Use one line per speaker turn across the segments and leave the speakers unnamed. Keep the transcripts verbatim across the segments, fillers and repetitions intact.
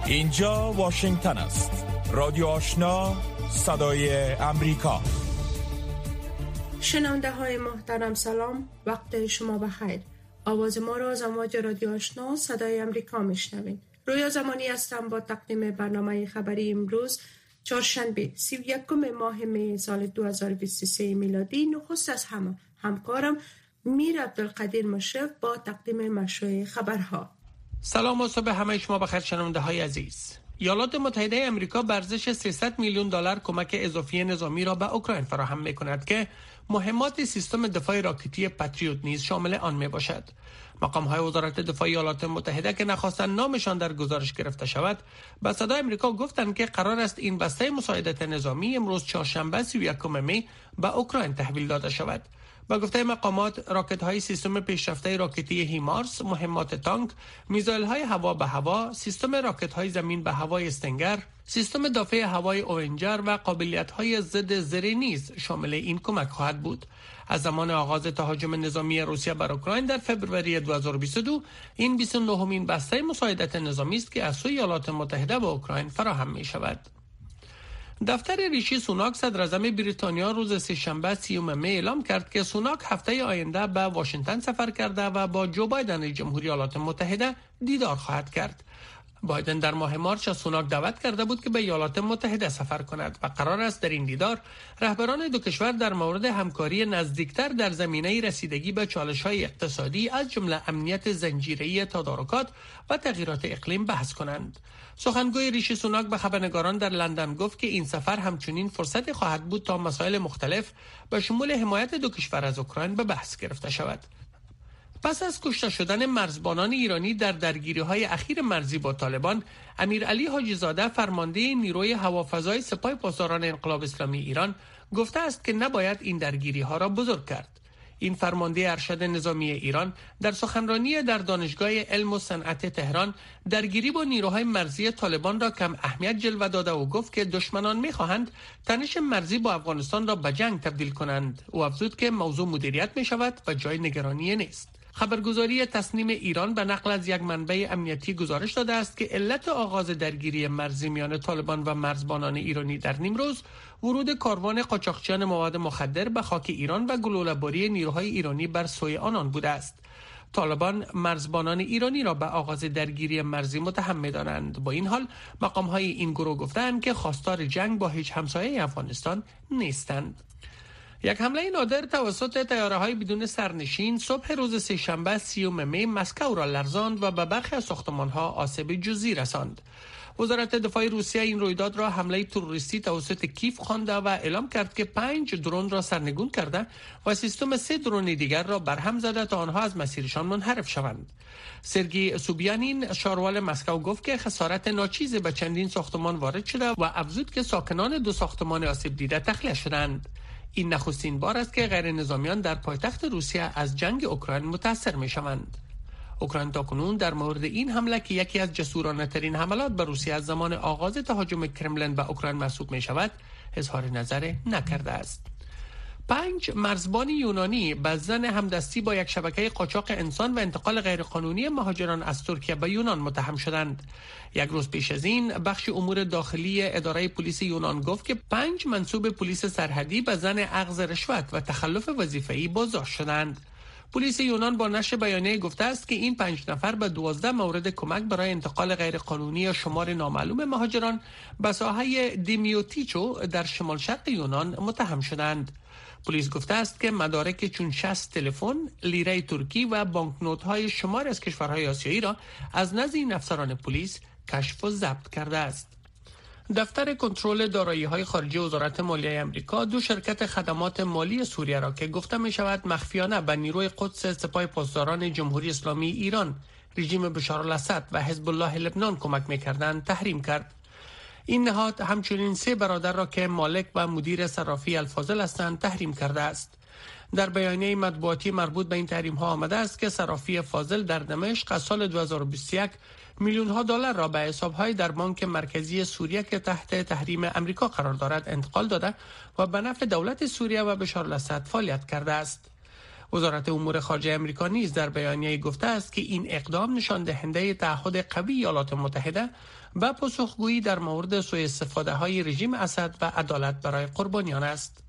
اینجا واشنگتن است. رادیو آشنا، صدای امریکا.
شنونده های محترم سلام، وقت شما بخیر. آواز ما را از امواج رادیو آشنا صدای امریکا میشنوید. رویا زمانی هستم با تقدیم برنامه خبری امروز چهارشنبه سی و یکم ماه می سال دو هزار و بیست و سه میلادی. نخست از همه همکارم میر عبدالقدیر مشرف با تقدیم مشروع خبرها.
سلام و صبح همه شما بخیر شنونده های عزیز. ایالات متحده آمریکا به ارزش سیصد میلیون دلار کمک اضافی نظامی را به اوکراین فراهم می‌کند که مهمات سیستم دفاع راکتی پاتریوت نیز شامل آن میباشد. مقام‌های وزارت دفاع ایالات متحده که نخواستند نامشان در گزارش گرفته شود، به صدای آمریکا گفتند که قرار است این بسته مساعدت نظامی امروز چهارشنبه سی و یکم می به اوکراین تحویل داده شود. با گفته مقامات، راکت‌های سیستم پیشرفته راکتی هیمارس، مهمات تانک، میزایل‌های هوا به هوا، سیستم راکت‌های زمین به هوای استنگر، سیستم دافع هوای اونجر و قابلیت‌های ضد زره نیز شامل این کمک خواهد بود. از زمان آغاز تهاجم نظامی روسیه بر اوکراین در فوریه دو هزار و بیست و دو، این بیست و نهمین بسته مساعدت نظامی است که از سوی ایالات متحده به اوکراین فراهم می‌شود. دفتر ریشی سوناک صدر اعظم بریتانیا روز سه‌شنبه سیوم می اعلام کرد که سوناک هفته آینده به واشنگتن سفر کرده و با جو بایدن رئیس جمهوری ایالات متحده دیدار خواهد کرد. بایدن در ماه مارس از سوناک دعوت کرده بود که به ایالات متحده سفر کند و قرار است در این دیدار رهبران دو کشور در مورد همکاری نزدیکتر در زمینه رسیدگی به چالش‌های اقتصادی از جمله امنیت زنجیره‌ای تدارکات و تغییرات اقلیم بحث کنند. سخنگوی ریشی سوناک به خبرنگاران در لندن گفت که این سفر همچنین فرصتی خواهد بود تا مسائل مختلف به شمول حمایت دو کشور از اوکراین به بحث گرفته شود. پس از کشته شدن مرزبانان ایرانی در درگیری‌های اخیر مرزی با طالبان، امیرعلی حاجی زاده فرمانده نیروی هوافضای سپاه پاسداران انقلاب اسلامی ایران گفته است که نباید این درگیری‌ها را بزرگ کرد. این فرمانده ارشد نظامی ایران در سخنرانی در دانشگاه علم و صنعت تهران درگیری با نیروهای مرزی طالبان را کم اهمیت جلوه داده و گفت که دشمنان می‌خواهند تنش مرزی با افغانستان را به جنگ تبدیل کنند. او افزود که موضوع مدیریت می‌شود و جای نگرانی نیست. خبرگزاری تصنیم ایران به نقل از یک منبع امنیتی گزارش داده است که علت آغاز درگیری مرزی میان طالبان و مرزبانان ایرانی در نیمروز ورود کاروان قاچاقچیان مواد مخدر به خاک ایران و گلوله‌باری نیروهای ایرانی بر سوی آنان بوده است. طالبان مرزبانان ایرانی را به آغاز درگیری مرزی متهم می‌دانند. با این حال مقام‌های این گروه گفتند که خواستار جنگ با هیچ همسایه افغانستان نیستند. یک حمله نادر توسط طیاره‌های بدون سرنشین صبح روز سه‌شنبه سیوم می مسکو را لرزاند و به برخی از ساختمان‌ها آسیب جزئی رساند. وزارت دفاع روسیه این رویداد را حمله تروریستی توسط کیف خوانده و اعلام کرد که پنج درون را سرنگون کرده و سیستم سه درون دیگر را برهم زده تا آنها از مسیرشان منحرف شوند. سرگئی سوبیانین شاروال مسکو گفت که خسارت ناچیزی به چندین ساختمان وارد شده و افزود که ساکنان دو ساختمان آسیب دیده تخلیه شدند. این نخستین بار است که غیر نظامیان در پایتخت روسیه از جنگ اوکراین متاثر می شوند. اوکراین تاکنون در مورد این حمله که یکی از جسورانه ترین حملات به روسیه از زمان آغاز تهاجم کرملین به اوکراین محسوب می شود اظهار نظر نکرده است. پنج مرزبان یونانی به زن همدستی با یک شبکه قاچاق انسان و انتقال غیرقانونی مهاجران از ترکیه به یونان متهم شدند. یک روز پیش از این بخش امور داخلی اداره پلیس یونان گفت که پنج منصوب پلیس سرحدی به زن اخذ رشوت و تخلف وظیفه‌ای بازداشت شدند. پلیس یونان با نشر بیانیه گفته است که این پنج نفر به دوازده مورد کمک برای انتقال غیرقانونی یا شمار نامعلوم مهاجران به ساحه دیمیوتیچو در شمال شرق یونان متهم شدند. پلیس گفته است که مدارک چون شصت تلفن، لیره ترکی و بانکنوت‌های شمار از کشورهای آسیایی را از نزد این افسران پلیس کشف و ضبط کرده است. دفتر کنترل دارایی‌های خارجی وزارت مالیه آمریکا دو شرکت خدمات مالی سوریه را که گفته می‌شود مخفیانه به نیروی قدس سپاه پاسداران جمهوری اسلامی ایران، رژیم بشار الاسد و حزب الله لبنان کمک می‌کردند تحریم کرد. این نهاد همچنین سه برادر را که مالک و مدیر صرافی الفاضل هستند تحریم کرده است. در بیانیه مطبوعاتی مربوط به این تحریم ها آمده است که صرافی فاضل در دمشق از سال دو هزار و بیست و یک میلیون ها دلار را به حساب های در بانک مرکزی سوریه که تحت تحریم امریکا قرار دارد انتقال داده و به نفع دولت سوریه و بشار الاسد فعالیت کرده است. وزارت امور خارجه آمریکا نیز در بیانیه گفته است که این اقدام نشان دهنده تعهد قوی ایالات متحده و پاسخگویی در مورد سوء استفاده های رژیم اسد و عدالت برای قربانیان است.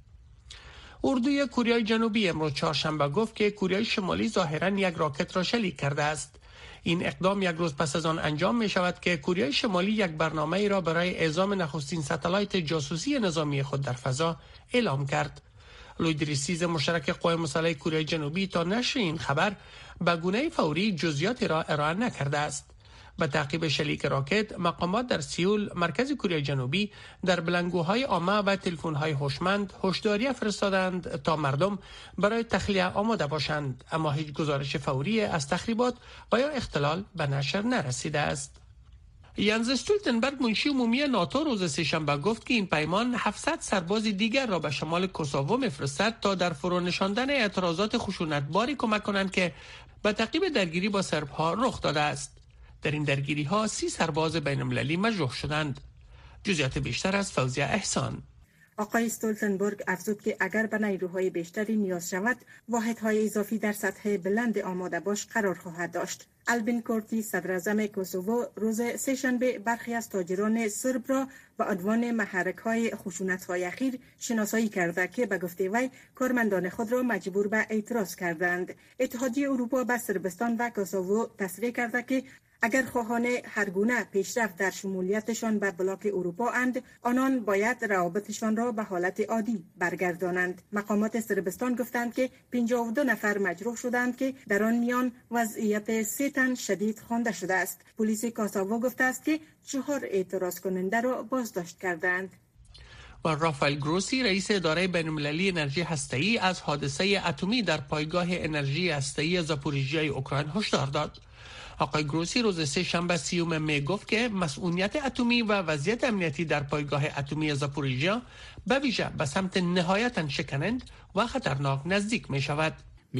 اردوی کره جنوبی امروز چهارشنبه گفت که کره شمالی ظاهراً یک راکت را شلیک کرده است. این اقدام یک روز پس از آن انجام می شود که کره شمالی یک برنامه ای را برای اعزام نخستین ستلایت جاسوسی نظامی خود در فضا اعلام کرد. لوید ریسیز مشترک قوای مسلح کره جنوبی تا نشر این خبر به گونه فوری جزئیاتی را ارائه نکرده است. به تعقیب شلیک راکت، مقامات در سئول، مرکز کره جنوبی، در بلندگوهای عامه و تلفن‌های هوشمند هشداری فرستادند تا مردم برای تخلیه آماده باشند، اما هیچ گزارش فوری از تخریبات و یا اختلال به نشر نرسیده است. ینز استولتنبرگ منشی عمومی ناتو روز سه‌شنبه گفت که این پیمان هفتصد سرباز دیگر را به شمال کوسوو می‌فرستد تا در فرو نشاندن اعتراضات خشونتباری کمک کنند که به تعقیب درگیری با سرب‌ها رخ داده است. در این درگیری ها سی سرباز بین المللی مجروح شدند. جزئیات بیشتر از فوزیه احسان.
آقای استولتنبرگ افزود که اگر به نیروهای بیشتری نیاز شود، واحدهای اضافی در سطح بلند آماده باش قرار خواهد داشت. البین کورتی صدر اعظم کوسوو روز سه‌شنبه برخی از تاجران سرب را به عنوان محرک‌های خشونت‌های اخیر شناسایی کرده که به گفته وی کارمندان خود را مجبور به اعتراض کردند. اتحادیه اروپا به صربستان و کوسوو تصریح کرده که اگر خواهان هر گونه پیشرفت در شمولیتشان به بلاک اروپا اند، آنان باید روابطشان را به حالت عادی برگردانند. مقامات صربستان گفتند که پنجاه و دو نفر مجروح شدند که در آن میان وضعیت سه تن شدید خوانده شده است. پلیس کوسوو گفته است که چهار اعتراض کننده را بازداشت کردند.
و رافائل گروسی رئیس اداره بین‌المللی انرژی هسته‌ای از حادثه اتمی در پایگاه انرژی هسته‌ای زاپوریژیای اوکراین هشدار داد. آقای گروسی روز سه شنبه سیوم می گفت که مسئولیت اتمی و وضعیت امنیتی در پایگاه اتمی زاپوریژیا به ویژه به سمت نهایتاً شکنند و خطرناک نزدیک می شود.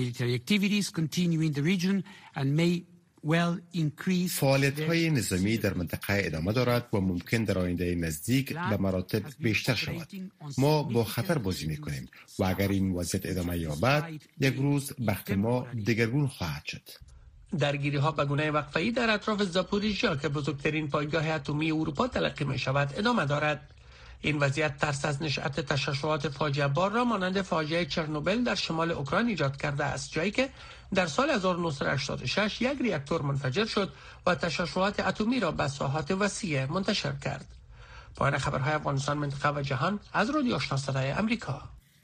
فعالیت‌های نظامی در منطقه ادامه دارد و ممکن در آینده نزدیک به مراتب بیشتر شود. ما با خطر بازی می‌کنیم و اگر این وضعیت ادامه یابد، یک روز بخت ما دگرگون خواهد شد.
درگیری ها به گونه وقفه‌ای در اطراف زاپوریژیا که بزرگترین پایگاه اتمی اروپا تلقی می شود ادامه دارد. این وضعیت ترس از نشأت تشعشعات فاجعه بار را مانند فاجعه چرنوبیل در شمال اوکراین ایجاد کرده است، جایی که در سال هزار و نهصد و هشتاد و شش یک ریاکتور منفجر شد و تشعشعات اتمی را به ساحات وسیع منتشر کرد. پایان خبرهای افغانستان، منطقه و جهان از رادیو آشنا صدای آمریکا.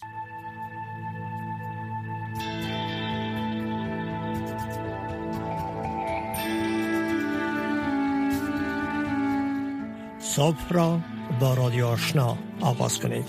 صبح را با رادیو آشنا آغاز کنید.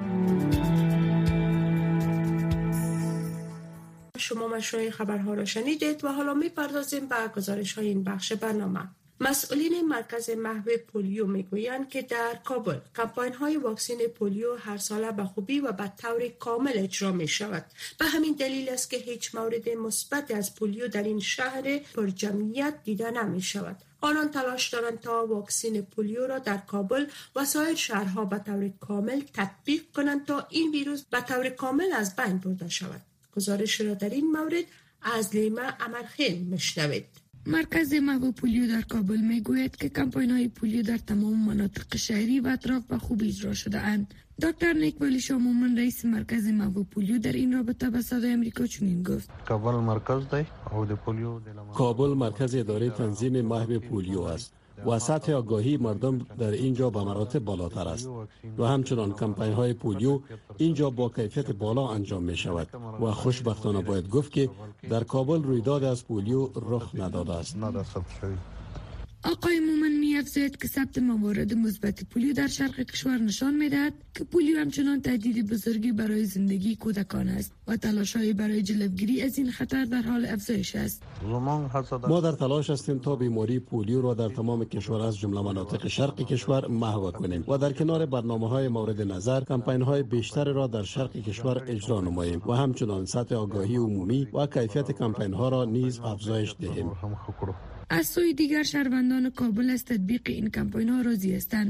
شما مشروع خبرها را شنیدید و حالا می‌پردازیم به گزارش های این بخش برنامه. مسئولین مرکز محو پولیو میگویند که در کابل کمپاین های واکسین پولیو هر ساله به خوبی و به طور کامل اجرا می شود. به همین دلیل است که هیچ مورد مثبت از پولیو در این شهر پرجمعیت دیده نمی شود. آنان تلاش دارند تا واکسین پولیو را در کابل و سایر شهرها به طور کامل تطبیق کنند تا این ویروس به طور کامل از بین برده شود. گزارش را در این مورد از لیما امرخیل میشنوید.
مرکز محو پولیو در کابل میگوید که کمپاین‌های پولیو در تمام مناطق شهری و اطراف به خوبی اجرا شده اند. دکتر نیک ولی شاه مومن رئیس مرکز محو پولیو در این رابطه به صدای آمریکا چنین گفت:
کابل مرکز دی او د پولیو
کابل مرکز اداره تنظیم محو پولیو است و سطح آگاهی مردم در اینجا به مراتب بالاتر است و همچنان کمپاین های پولیو اینجا با کیفیت بالا انجام می شود و خوشبختانه باید گفت که در کابل رویداد از پولیو رخ نداده است.
آقای مومن می افزاید که ثبت موارد مثبت پولیو در شرق کشور نشان می دهد که پولیو همچنان تهدید بزرگی برای زندگی کودکان است و تلاش‌های برای جلوگیری از این خطر در حال افزایش است.
ما در تلاش هستیم تا بیماری پولیو را در تمام کشور از جمله مناطق شرق کشور محو کنیم و در کنار برنامه‌های مورد نظر کمپاین‌های بیشتر را در شرق کشور اجرا نماییم و همچنان سطح آگاهی عمومی و کیفیت کمپاین‌ها را نیز افزایش دهیم.
از سوی دیگر شهروندان کابل از تطبیق این کمپاین‌ها راضی هستند.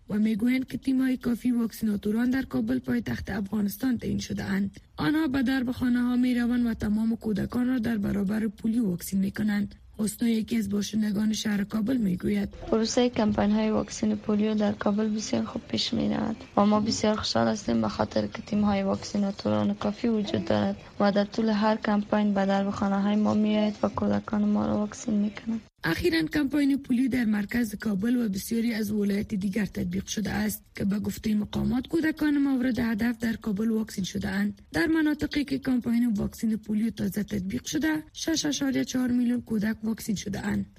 و میگویند که تیم‌های کافی واکسیناتوران در کابل پایتخت افغانستان تعیین شده اند. آنها به دربخانه ها می روند و تمام کودکان را در برابر پولیو واکسین می کنند. حسنا یکی از باشندگان شهر کابل میگوید
پروسه کمپین های واکسن پولیو در کابل بسیار خوب پیش می رود و ما بسیار خوشحال هستیم به خاطر که تیم های واکسیناتوران کافی وجود دارد و در طول هر کمپین به دربخانه های ما می آید و کودکان ما را واکسین می کنند.
اخیراً کمپین پولیو در مرکز کابل و بسیاری از ولایات دیگر تطبیق شده است که به گفته مقامات کودکان مورد هدف در کابل واکسین شده اند. در مناطقی که کمپین واکسن پولیو تازه تطبیق شده، شش و چهار میلیون کودک واکسین شده اند.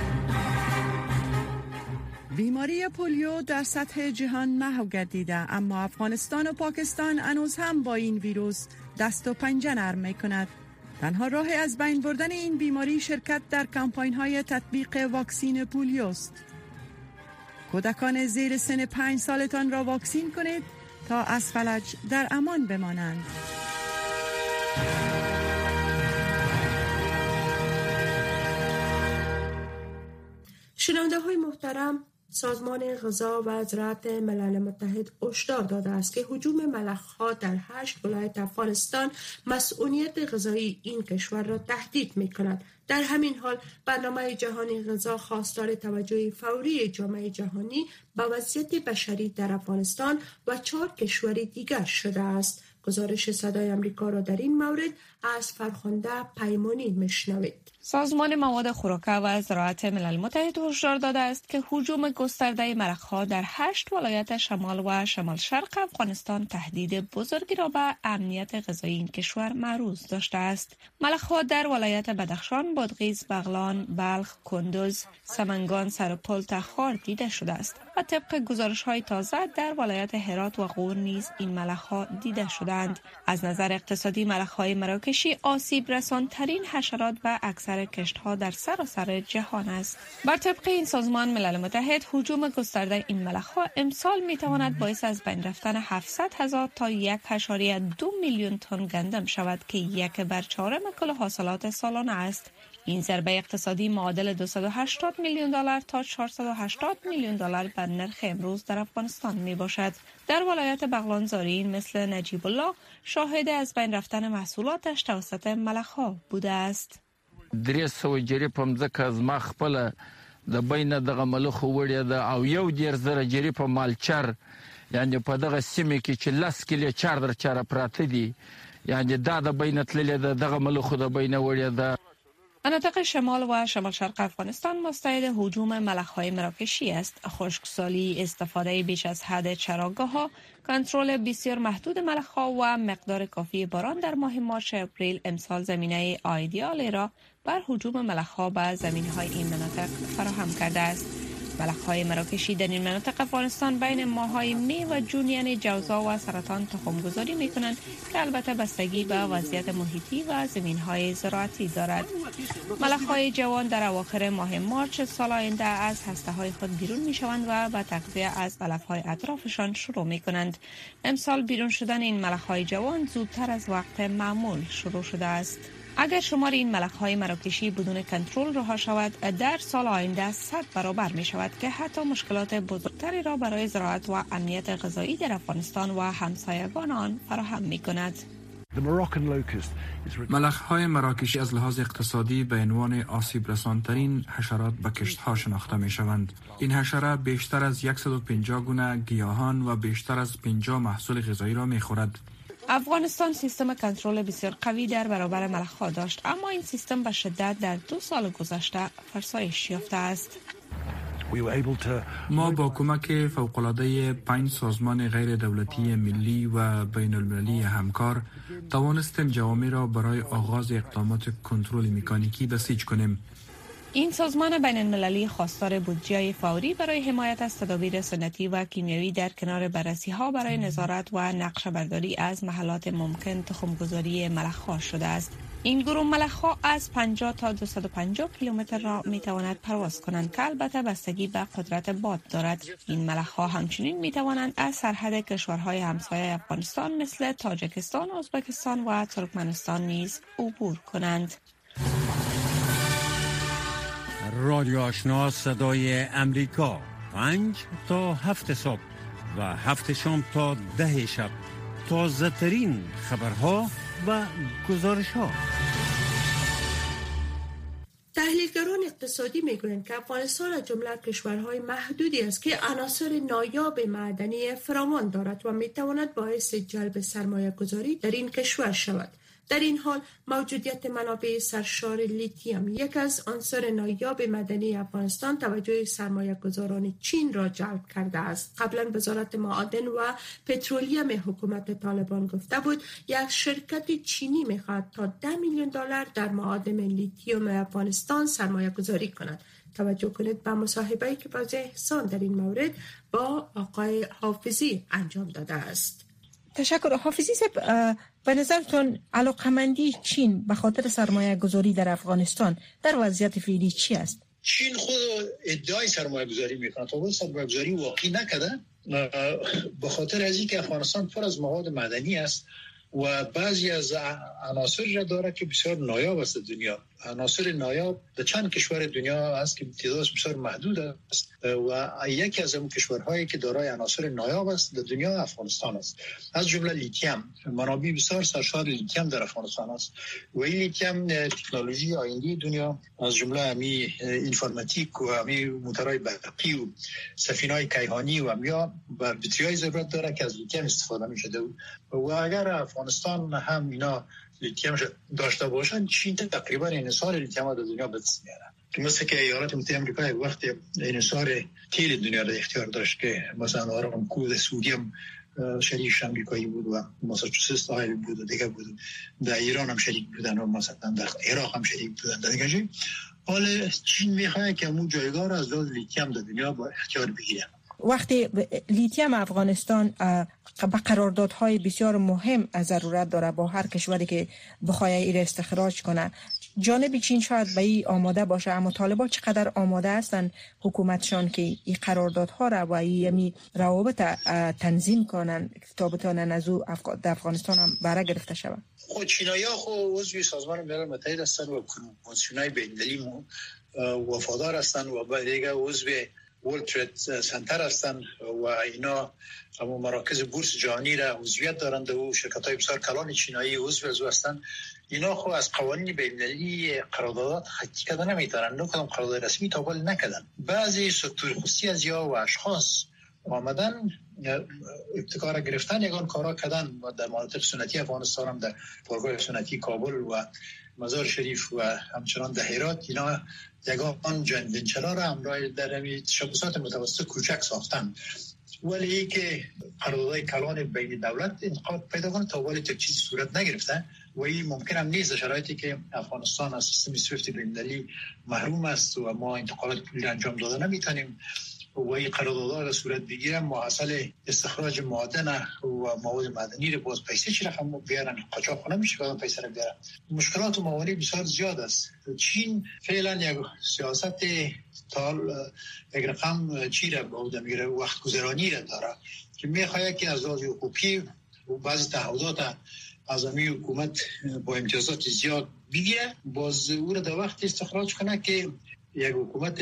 بیماری پولیو در سطح جهان محو گردیده، اما افغانستان و پاکستان هنوز هم با این ویروس دست و پنجه نرم می‌کند. تنها راه از بین بردن این بیماری شرکت در کمپاین‌های تطبیق واکسین پولیوست. کودکان زیر سن پنج سالتان را واکسین کنید تا از فلج در امان بمانند.
شنونده های محترم، سازمان غذا و زراعت ملل متحد هشدار داده است که هجوم ملخ‌ها در هشت ولایت افغانستان مسئولیت غذایی این کشور را تهدید می‌کند. در همین حال برنامه جهانی غذا خواستار توجه فوری جامعه جهانی به وضعیت بشری در افغانستان و چهار کشور دیگر شده است. گزارش صدای امریکا را در این مورد از فرخنده پیمانی میشنوید.
سازمان مواد خوراکه و زراعت ملل متحد هشدار داده است که هجوم گسترده ملخ‌ها در هشت ولایت شمال و شمال شرق افغانستان تهدید بزرگی را به امنیت غذایی این کشور معروض داشته است. ملخ‌ها در ولایت بدخشان، بادغیس، بغلان، بلخ، کندوز، سمنگان، سرپل، تخار دیده شده است و طبق گزارش‌های تازه در ولایت هرات و غور نیز این ملخ‌ها دیده شدند. از نظر اقتصادی ملخ‌های مراکشی آسیب رسان‌ترین حشرات و اکثر کشت‌ها در سراسر جهان است. بر طبق این سازمان ملل متحد هجوم گسترده این ملخ‌ها امسال می‌تواند باعث از بین رفتن هفتصد هزار تا یک و دو میلیون تن گندم شود که یک بر چهارم کل حاصلات سالانه است. این ضربه اقتصادی معادل دویست و هشتاد میلیون دلار تا چهارصد و هشتاد میلیون دلار بر نرخ امروز در افغانستان می باشد. در ولایت بغلان زارین مثل نجیب الله شاهد از بین رفتن محصولاتش توسط ملخ‌ها بوده است.
درې سوه جریب هم ځکه زما خپله د بینه دغه ملخو وړې ده او یو دېرش زره جریب مالچر، یعنې په دغه سیمې کې چې لس کیلې چار در چاره پراته دي، یعنې دا د بینه تللې ده، دغه ملخو د بینه وړې ده.
مناطق شمال و شمال شرق افغانستان مستعد هجوم ملخ‌های مراکشی است. خشکسالی، استفاده بیش از حد چراگاه‌ها، کنترل بسیار محدود ملخ‌ها و مقدار کافی باران در ماه مارچ اپریل امسال زمینه ایدئالی را بر هجوم ملخ‌ها به زمین‌های این مناطق فراهم کرده است. ملخ‌های مراکشی در این مناطق افغانستان بین ماه‌های می و جون یعنی جوزا و سرطان تخم‌گذاری می‌کنند که البته بستگی به وضعیت محیطی و زمین‌های زراعتی دارد. ملخ‌های جوان در اواخر ماه مارچ سال آینده از هسته‌های خود بیرون می‌شوند و به تغذیه از علف‌های اطرافشان شروع می‌کنند. امسال بیرون شدن این ملخ‌های جوان زودتر از وقت معمول شروع شده است. اگر شمار این ملخ‌های مراکشی بدون کنترل رها شود، در سال آینده صد برابر می شود که حتی مشکلات بزرگتری را برای زراعت و امنیت غذایی در افغانستان و همسایگان آن فراهم می کند.
ملخ‌های مراکشی از لحاظ اقتصادی به عنوان آسیب رسان‌ترین حشرات به کشت‌ها شناخته می شوند. این حشره بیشتر از صد و پنجاه گونه گیاهان و بیشتر از پنجاه محصول غذایی را می خورد.
افغانستان سیستم کنترل بسیار قوی در برابر ملخ‌ها داشت، اما این سیستم به شدت در دو سال گذشته فرسایش یافته است.
ما با کمک فوق‌العاده پنج سازمان غیر دولتی ملی و بین المللی همکار توانستیم جوامع را برای آغاز اقدامات کنترل مکانیکی بسیج کنیم.
این سازمان بین المللی خواستار بودجه فوری برای حمایت از تدابیر سنتی و کیمیایی در کنار بررسی‌ها برای نظارت و نقشه برداری از محلات ممکن تخم‌گذاری ملخ‌ها شده است. این گروه ملخ‌ها از پنجاه تا دویست و پنجاه کیلومتر را می‌تواند پرواز کنند که البته بستگی به قدرت باد دارد. این ملخ‌ها همچنین می‌توانند از سرحد کشورهای همسایه افغانستان مثل تاجیکستان، ازبکستان و ترکمنستان نیز عبور کنند.
رادیو آشنا صدای امریکا پنج تا هفت صبح و هفت شام تا ده شب. تازه ترین خبرها و گزارش ها.
تحلیلگران اقتصادی میگویند که افغانستان از جمله کشورهای محدودی است که عناصر نایاب معدنی فراوان دارد و میتواند باعث جلب سرمایه گذاری در این کشور شود. در این حال موجودیت منابع سرشار لیتیم یک از عناصر نایاب معدنی افغانستان توجه سرمایه گذاران چین را جلب کرده است. قبلا وزارت معادن و پترولیم حکومت طالبان گفته بود یک شرکت چینی میخواهد تا ده میلیون دلار در معادن لیتیم افغانستان سرمایه گذاری کند. توجه کنید به مصاحبه‌ای که باز احسان در این مورد با آقای حافظی انجام داده است.
تشکر. حافظی صاحب، به نظرتون علاقمندی چین به خاطر سرمایه گذاری در افغانستان در وضعیت فعلی چی است؟
چین خود ادعای سرمایه گذاری میکنه، تا بود سرمایه گذاری واقعی نکرده، به خاطر از اینکه افغانستان پر از مواد معدنی است و بعضی از عناصری را داره که بسیار نایاب است در دنیا. عناصر نایاب در چند کشور دنیا است که تعدادش بسیار محدود است و یکی از اون کشورهایی که دارای عناصر نایاب است در دنیا افغانستان است. از جمله لیتیم، منابع بسیار سرشار لیتیم در افغانستان است و این لیتیم تکنولوژی آینده دنیا از جمله امی اینفورماتیک و امی موتورهای برقی و سفینه‌های کیهانی و امیا بر بطری‌های ضرورت داره که از لیتیم استفاده می‌شده و اگر افغانستان هم اینا لیتیم داشته باشن، چین تقریبا انحصار لیتیم در دنیا به دست میاره. مثل که ایالات متحده آمریکا یک وقت انحصار تیل دنیا در اختیار داشت که مثلا آرامکو سعودی هم شریک آمریکایی بود و ماساچوست آیل بود و دیگه بود. در ایران هم شریک بودن و مثلا در عراق هم شریک بودن. در دیگه حال چین میخواد که اون جایگاه را از لحاظ لیتیم در دنیا با اختیار بگیره.
وقتی لیتیم افغانستان به قراردادهای بسیار مهم ضرورت داره با هر کشوری که بخواد این استخراج کنه، جانب چین شاید به این آماده باشه، اما طالبان چقدر آماده هستن حکومتشان که این قراردادها را و این روابط تنظیم کنن تا بتونن از او افغانستان هم بره گرفته شود؟
خود چینایی‌ها خود عضو سازمان ملل متحد هستن و کنوانسیون‌های بین‌المللی وفادار هستن و دیگه عضو ورلد ترید سنتر هستن و اینا اما مراکز بورس جهانی را عضویت دارند و شرکت‌های بسیار کلان چینایی عضو هستند. اینا خو از قوانین بین‌المللی قراردادات خطی کردن نمیتونن، نه کدام قرارداد رسمی تا حالا نکردن. بعضی سکتور خصوصی از یا و اشخاص آمدن ابتکار گرفتن یگان کارا کردن و در مناطق سنتی افغانستان هم در پایگاه سنتی کابل و مزار شریف و همچنان در هرات اینا یگان جن ونچرا را همراه در تشبثات متوسط کوچک ساختن، ولی که قراردادهای کلان بین دولت انتقاد پیدا کنه تا ولی تک چیز صورت نگرفته و این ممکن هم نیست. شرایطی که افغانستان از سیستم سویفت بین‌المللی محروم است و ما انتقالات پولی انجام داده نمیتونیم و این قراردادها را صورت بگیرن، محصل استخراج معادن و مواد معدنی رو باز پیسه چی رقم بیارن، قاچاق نمیشه که پیسه رو بیارن. مشکلات و موانع بسیار زیاد است. چین فعلا یک سیاست تال یک رقم چی را بوده میگیره، وقت گذرانی را داره که میخواد که از لحاظ حقوقی و بعضی تعهدات از امی حکومت با امتیازات زیاد بگیره، باز او را در وقت استخراج کنه که یک حکومت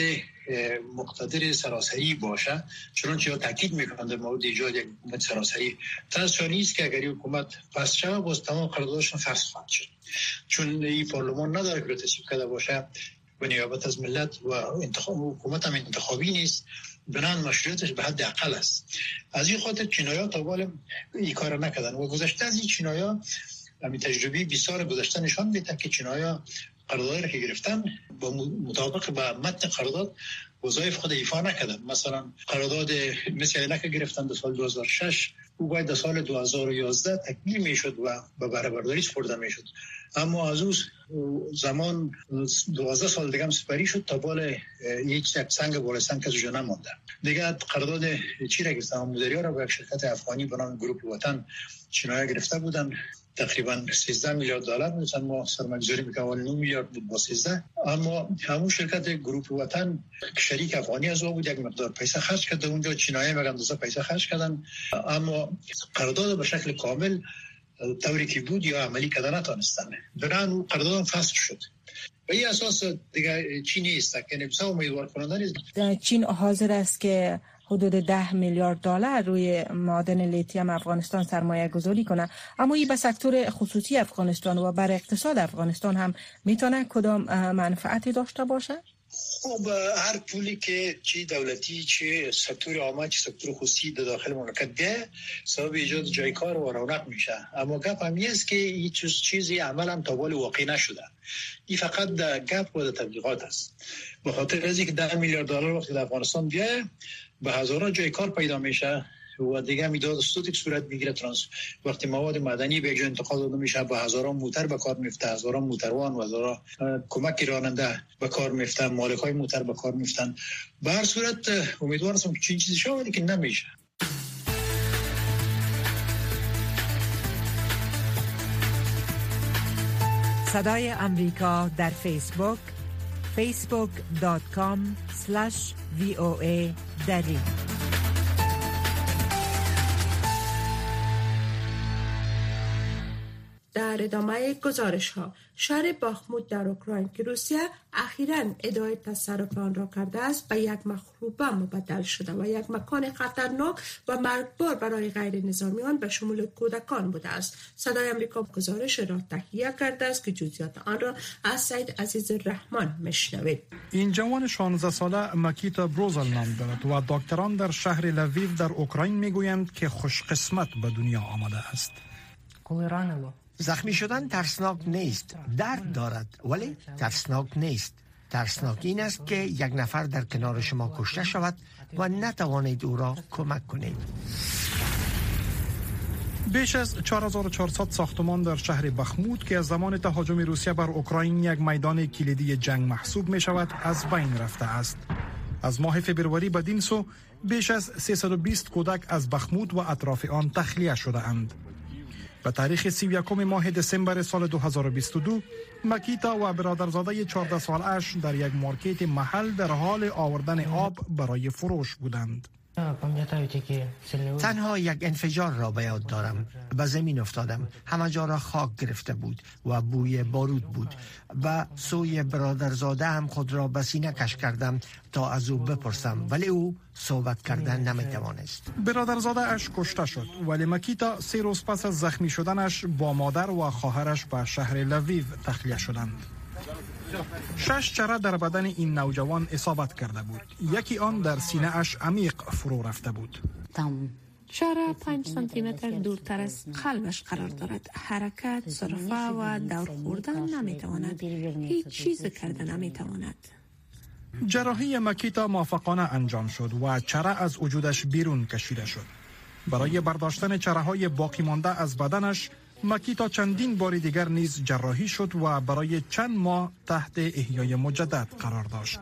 مقتدر سراسری باشه، چنانچه ها تاکید میکنند در مورد ایجاد یک حکومت سراسری. تاسو نیست که اگر حکومت پس شود باز تمام قراردادشون فسخ خواهد شد، چون این پارلمان نداره که تصویب کرده باشه و نیابت از ملت و انتخاب حکومت هم انتخابی نیست، بنان مشروعیتش به حد اقل است. از این خاطر چینایی‌ها تا حالا این کار نکردن و گذشته از این چینایی‌ها همین تجربه بیست سال گذشته نشان میده که چینایی‌ها قراردادی که گرفتن با مطابق با متن قرارداد وظایف خود ایفا نکردن. مثلا قرارداد مثل اینا که گرفتن در سال دو هزار و شش او باید در سال دو هزار و یازده تکمیل میشد و به بهره برداری سپرده میشد، اما از اون زمان دوازده سال دیگه هم سپری شد تا بال یک سنگ بالا سنگ کسی جا نمانده دیگه. قرارداد چی را گرفتن؟ مدیریت را با یک شرکت افغانی به نام گروپ وطن چینایی‌ها گرفته بودن، تقریبا سیزده میلیارد دلار بود. ما سرمایه‌گذاری می‌کردیم نه میلیارد بود با سیزده، اما همون شرکت گروپ وطن شریک افغانی از او بود، یک مقدار پیسه خرج کرد اونجا، چینایی‌ها مگه اندازه پیسه خرج کردن، اما قرارداد به شکل کامل طوری که بود یا عملی کردن نتونستن. برای اون قرارداد فسخ شد. و این اساس دیگه چی نیست که بسیار امیدوار کننده نیست.
چین حاضر است که حدود ده میلیارد دلار روی معادن لیتیم افغانستان سرمایه گذاری کنه، اما این به سکتور خصوصی افغانستان و بر اقتصاد افغانستان هم میتونه کدام منفعتی داشته باشه؟
خب هر پولی که چی دولتی چی سکتور عامه چی سکتور خصوصی در داخل مملکت بیه سبب ایجاد جای کار و رونق میشه، اما گپ هم است که این چیزی عملا تا حال واقع نشده. این فقط گپ و تبلیغات است. به خاطر از اینکه ده میلیارد دلار وقتی در افغانستان بیه به هزاران جای کار پیدا میشه و دیگه میداد استاتیک صورت میگیره. ترانس وقتی مواد معدنی به جای انتقال داده میشه به هزاران موتر به کار میفته، هزاران موتروان و هزاران کمک راننده به کار میفته، مالک های موتر به کار میفتن. به هر صورت امیدوار هستم که چنین چیزی شود که نمیشه.
صدای امریکا در فیسبوک فیسبوک دات کام اسلش وی او ای دری.
در ادامه گزارش ها، شهر باخمود در اوکراین که روسیه اخیراً ادعای تصرف آن را کرده است به یک مخروبه مبدل شده و یک مکان خطرناک و مرگبار برای غیر نظامیان به شمول کودکان بوده است. صدای امریکا گزارش را تهیه کرده است که جزئیات آن را از سید عزیز الرحمن میشنوید.
این جوان شانزده ساله ماکیتا بروزل نام دارد و دکتران در شهر لویو در اوکراین میگویند که خوش قسمت به دنیا آمده است.
زخمی شدن ترسناک نیست، درد دارد ولی ترسناک نیست. ترسناک این است که یک نفر در کنار شما کشته شود و نتوانید او را کمک کنید.
بیش از چهار هزار و چهارصد ساختمان در شهر بخمود که از زمان تهاجم روسیه بر اوکراین یک میدان کلیدی جنگ محسوب می شود از بین رفته است. از ماه فبروری بدین سو بیش از سیصد و بیست کودک از بخمود و اطراف آن تخلیه شده اند. به تاریخ سی و یکم ماه دسامبر سال دو هزار و بیست و دو ماکیتا و برادرزاده چهارده سالش در یک مارکت محل در حال آوردن آب برای فروش بودند.
تنها یک انفجار را به یاد دارم. به زمین افتادم، همه جا را خاک گرفته بود و بوی بارود بود. به سوی برادرزاده هم خود را به سینه کش کردم تا از او بپرسم، ولی او صحبت کردن نمیتوانست.
برادرزاده اش کشته شد، ولی ماکیتا سه روز پس از زخمی شدنش با مادر و خواهرش به شهر لویو تخلیه شدند. شش چره در بدن این نوجوان اصابت کرده بود. یکی آن در سینه اش عمیق فرو رفته بود.
چره پنج سانتی متر دورتر از قلبش قرار دارد. حرکت، صرفه و دور خوردن نمیتواند. هیچ چیز کرده نمیتواند.
جراحی ماکیتا موفقانه انجام شد و چره از وجودش بیرون کشیده شد. برای برداشتن چره های باقی مانده از بدنش ماکیتا چندین بار دیگر نیز جراحی شد و برای چند ماه تحت احیای مجدد قرار داشت.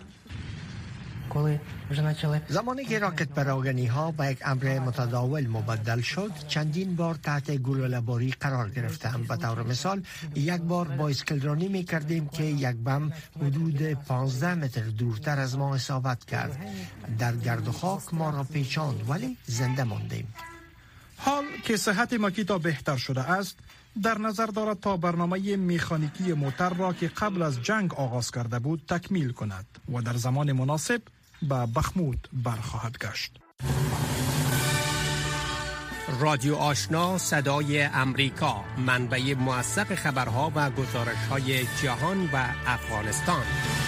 زمانی که راکت پراگنی ها به یک امر متداول مبدل شد، چندین بار تحت گلوله‌باری قرار گرفتم. به طور مثال یک بار با اسکلرانی می کردیم که یک بم حدود پانزده متر دورتر از ما اصابت کرد. در گرد و خاک ما را پیچاند ولی زنده ماندیم.
حال که صحت ماکیتا بهتر شده است، در نظر دارد تا برنامه مکانیکی موتر را که قبل از جنگ آغاز کرده بود تکمیل کند و در زمان مناسب به بخمود برخواهد گشت.
رادیو آشنا صدای امریکا، منبع موثق خبرها و گزارش‌های جهان و افغانستان.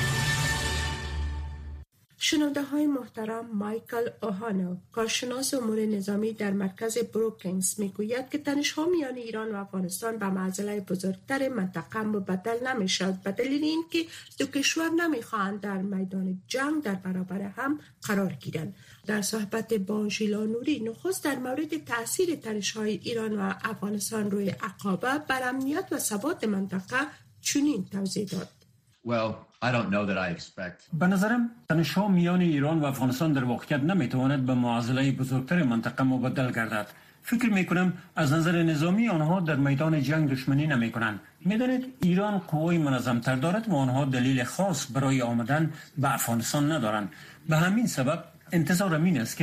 شنونده های محترم، مایکل اوهانو، کارشناس امور نظامی در مرکز بروکینگز میگوید که تنش‌ها میان ایران و افغانستان به معضله بزرگتر منطقه مبدل نمی‌شود به دلیل اینکه دو کشور نمی‌خواهند در میدان جنگ در برابر هم قرار گیرند. در صحبت با ژیلا نوری، نخست در مورد تاثیر تنش‌های ایران و افغانستان روی عقابه بر امنیت و ثبات منطقه چنین توضیح داد.
Well, I don't know that I expect.
به نظرم تنش‌ها میان ایران و افغانستان در واقعیت نمیتواند به معضله بزرگتر منطقه مبدل گردد. فکر میکنم از نظر نظامی آنها در میدان جنگ دشمنی نمیکنند. میدانید ایران قوای منظمتر دارد و آنها دلیل خاص برای آمدن به افغانستان ندارند. به همین سبب انتظارم این است که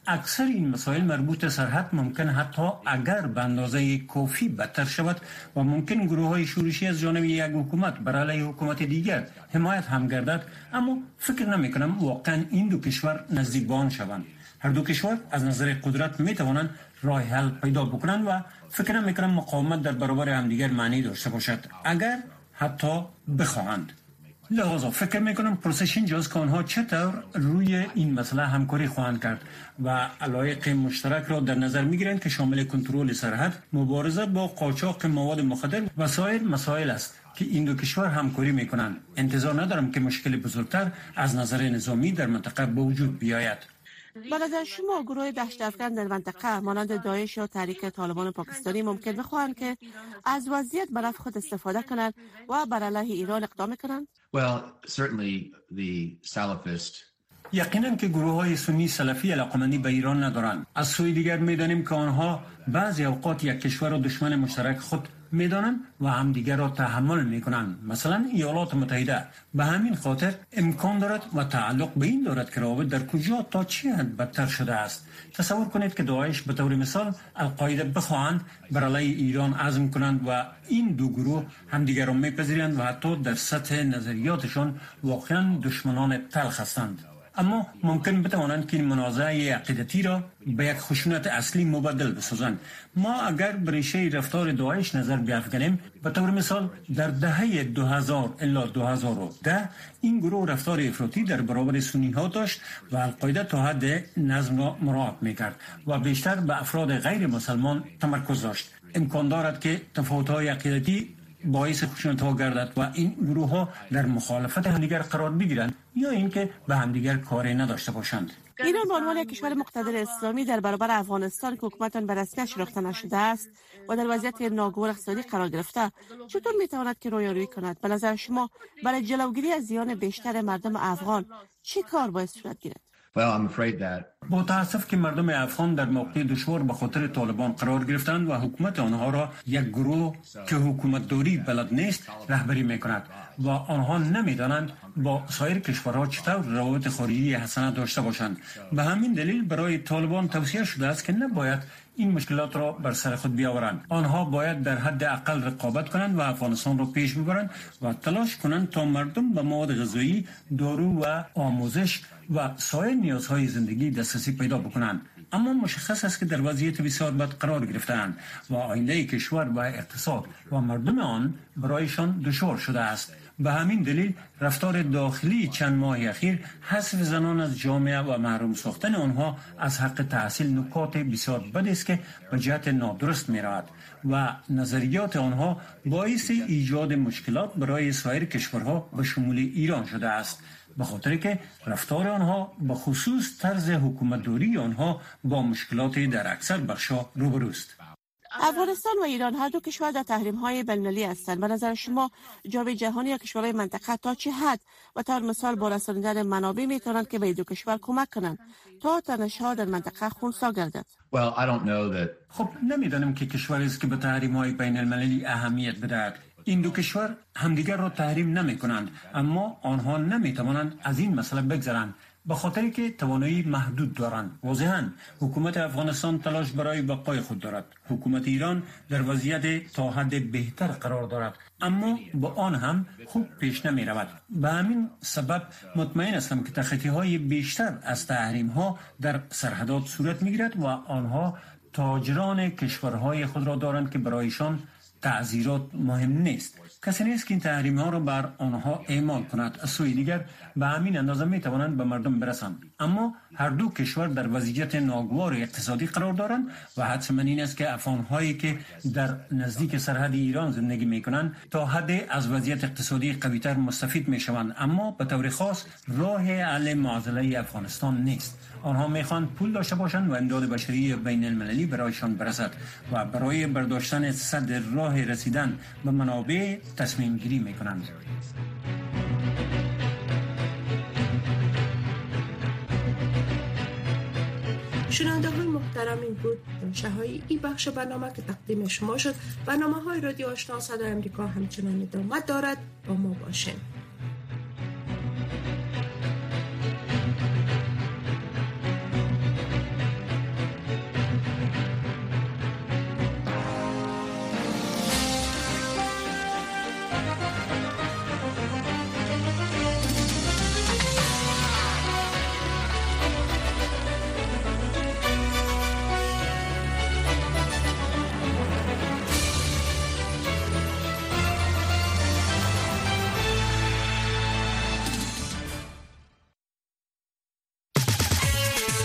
اکثر این مسائل مربوط سرحد ممکن حتی اگر به اندازه کافی بدتر شود و ممکن گروه های شورشی از جانب یک حکومت بر علیه حکومت دیگر حمایت هم گردد، اما فکر نمی کنم واقعا این دو کشور نزدیک به آن شوند. هر دو کشور از نظر قدرت می توانند راه حل پیدا بکنند و فکر نمی کنم مقاومت در برابر همدیگر معنی داشته باشد اگر حتی بخواهند. لذا فکر میکنم پرسش اینجاست که آنها چطور روی این مسئله همکاری خواهند کرد و علایق مشترک را در نظر میگیرند که شامل کنترل سرحد، مبارزه با قاچاق مواد مخدر و سایر مسائل است که این دو کشور همکاری میکنند. انتظار ندارم که مشکل بزرگتر از نظر نظامی در منطقه به وجود بیاید.
به نظر شما گروه دهشت‌افکن در منطقه مانند داعش یا تحریک طالبان پاکستانی ممکن بخواهند که از وضعیت به نفع خود استفاده کنند و بر علیه ایران اقدام کنند؟
Well, certainly the Salafist
یقینا که گروه های سنی سلفی علاقمندی به ایران ندارند. از سوی دیگر میدانیم که آنها بعضی اوقات یک کشور را دشمن مشترک خود میدانند و همدیگر را تحمل میکنند. مثلا ایالات متحده به همین خاطر امکان دارد و تعلق به این دارد که روابط در کجا تا چه حد بدتر شده است. تصور کنید که داعش به طور مثال القاعده بخواهند بر علیه ایران عزم کنند و این دو گروه همدیگر را میپذیرند و حتی در سطح نظریاتشان واقعا دشمنان تلخ هستند. اما ممکن بتوانند که این منازعه عقیدتی را به یک خشونت اصلی مبدل بسازند. ما اگر به ریشه رفتار داعش نظر بیافکنیم، به طور مثال در دهه دو هزار الی دو هزار و ده این گروه رفتار افراطی در برابر سنی ها داشت و القاعده تا حد نظم را مراعات میکرد و بیشتر به افراد غیر مسلمان تمرکز داشت. امکان دارد که تفاوت های عقیدتی باعث خشونت ها گردد و این گروه ها در مخالفت همدیگر قرار بگیرند یا اینکه به همدیگر کاری نداشته باشند.
ایران به عنوان یک کشور مقتدر اسلامی در برابر افغانستان که حکومت آن به رسمیت شناخته نشده است و در وضعیت ناگوار اقتصادی قرار گرفته، چطور میتواند که رویارویی کند؟ به نظر شما برای جلوگیری از زیان بیشتر مردم افغان چه کار باید صورت گیرد؟
Well, I'm afraid that
با تاسف که مردم افغان در موقع دشوار به خاطر طالبان قرار گرفتند و حکومت آنها را یک گروه که حکومت دوری بلد نیست رهبری میکند و آنها نمیدانند با سایر کشورها چطور روابط خارجی حسنه داشته باشند. به همین دلیل برای طالبان توصیه شده است که نباید این مشکلات را بر سر خود بیاورند. آنها باید در حد اقل رقابت کنند و افغانستان را پیش ببرند و تلاش کنند تا مردم به مواد غذایی، دارو و آموزش و سایر نیازهای زندگی دسترسی پیدا بکنند. اما مشخص است که در وضعیت بسیار بد قرار گرفتند و آینده کشور و اقتصاد و مردم آن برایشان دشوار شده است. به همین دلیل رفتار داخلی چند ماه اخیر حذف زنان از جامعه و محروم ساختن آنها از حق تحصیل نکات بسیار بد است که به جهت نادرست می رود و نظریات آنها باعث ایجاد مشکلات برای سایر کشورها به شمول ایران شده است، به خاطر که رفتار آنها به خصوص طرز حکومتداری آنها با مشکلات در اکثر بخشا روبروست.
افغانستان و ایران هر دو کشور در تحریم‌های بین‌المللی هستند. به نظر شما جامعه جهانی یا کشورهای منطقه تا چه حد و طور مثال با رساندن منابع میتونند که به دو کشور کمک کنند تا تنش‌ها در منطقه خنثی گردد؟
Well, I don't know that.
خب نمیدانم که کشوری است که به تحریم‌های بین‌المللی اهمیت بدهد. این دو کشور همدیگر را تحریم نمی کنند، اما آنها نمی توانند از این مسئله بگذرند به خاطری که توانایی محدود دارند. واضحاً حکومت افغانستان تلاش برای بقای خود دارد. حکومت ایران در وضعیت تا حد بهتر قرار دارد، اما با آن هم خوب پیش نمی رود. به همین سبب مطمئن هستم که تخطی های بیشتر از تحریم ها در سرحدات صورت می گیرد و آنها تاجران کشورهای خود را دارند که برایشان تعزیرات مهم نیست. کسی نیست که این تحریم ها را بر آنها اعمال کند. از سوی دیگر به همین اندازه می توانند به مردم برسند. اما هر دو کشور در وضعیت ناگوار اقتصادی قرار دارند و حتما این است که افغان‌هایی که در نزدیک سرحد ایران زندگی می کنند تا حد از وضعیت اقتصادی قوی‌تر مستفید می شوند، اما به طور خاص راه حل معضله افغانستان نیست. آنها میخوان پول داشته باشند و امداد بشری بین المللی برایشان برسد و برای برداشتن صد راه رسیدن به منابع تصمیم گیری میکنند.
شنونده های محترم، این بود داشته های این بخش برنامه که تقدیم شما شد. برنامه های رادیو آشنا صدای امریکا همچنان ادامه دارد. با ما باشین.